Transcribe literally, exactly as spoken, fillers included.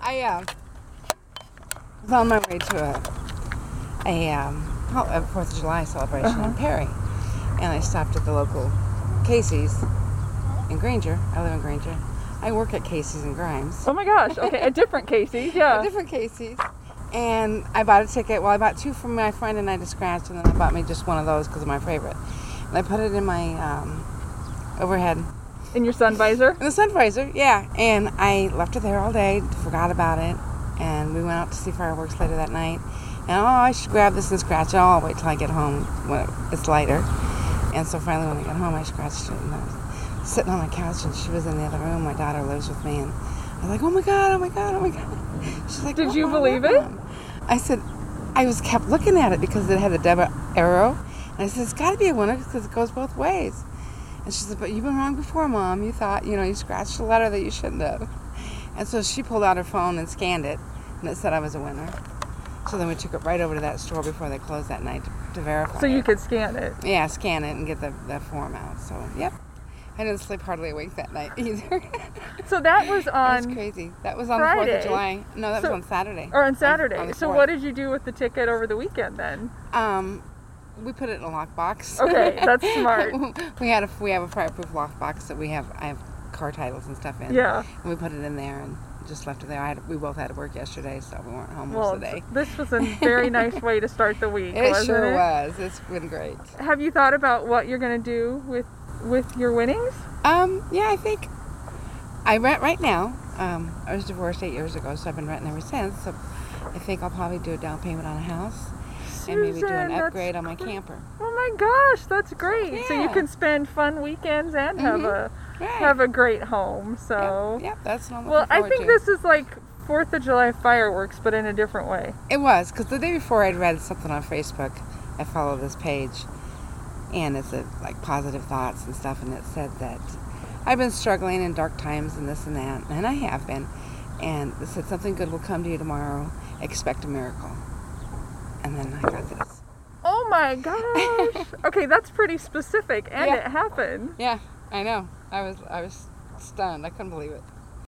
I uh, was on my way to a a, um, a Fourth of July celebration Uh-huh. in Perry, and I stopped at the local Casey's in Granger. I live in Granger. I work at Casey's in Grimes. Oh my gosh. Okay, a different Casey's. Yeah. A different Casey's. And I bought a ticket. Well, I bought two from my friend and I to scratch, and then I bought me just one of those because of my favorite. And I put it in my um, overhead. In your sun visor? In the sun visor, yeah. And I left it there all day, forgot about it, and we went out to see fireworks later that night. And oh, I should grab this and scratch it. Oh, I'll wait till I get home when it's lighter. And so finally when I got home, I scratched it, and I was sitting on my couch, and she was in the other room. My daughter lives with me, and I was like, oh my God, oh my God, oh my God. She's like, Did oh, you Mom, believe Mom. it? I said, I was kept looking at it because it had a double arrow. And I said, it's got to be a winner because it goes both ways. And she said, but you've been wrong before, Mom. You thought, you know, you scratched a letter that you shouldn't have. And so she pulled out her phone and scanned it, and it said I was a winner. So then we took it right over to that store before they closed that night to, to verify So you it. could scan it. Yeah, scan it and get the, the form out. So, yep. I didn't sleep hardly awake that night either. So that was on... That was crazy. That was on Friday. the fourth of July. No, that So- was on Saturday. Or on Saturday. On- on the so fourth. what did you do with the ticket over the weekend then? Um, we put it in a lockbox. Okay, that's smart. we had a we have a fireproof lockbox that we have. I have car titles and stuff in. Yeah. And we put it in there and just left it there. I had, we both had to work yesterday, so we weren't home Well, most of the day. this was a very nice way to start the week, It wasn't sure it? was. It's been great. Have you thought about what you're going to do with with your winnings? Um, yeah, I think I rent right now. Um, I was divorced eight years ago, so I've been renting ever since. So I think I'll probably do a down payment on a house and maybe do an Susan, upgrade that's on my gr- camper. Oh my gosh, that's great. So you Yeah. can spend fun weekends and have Mhm. a Right. have a great home. So Yep, yep, that's what I'm well, looking I forward think to. this is like fourth of July fireworks, but in a different way. It was, because the day before I'd read something on Facebook. I follow this page, and it's a, like positive thoughts and stuff, and it said that I've been struggling in dark times and this and that, and I have been. And it said something good will come to you tomorrow. Expect a miracle. And then I got this. Oh my gosh. Okay, that's pretty specific, and Yeah. it happened. Yeah, I know. I was I was stunned. I couldn't believe it.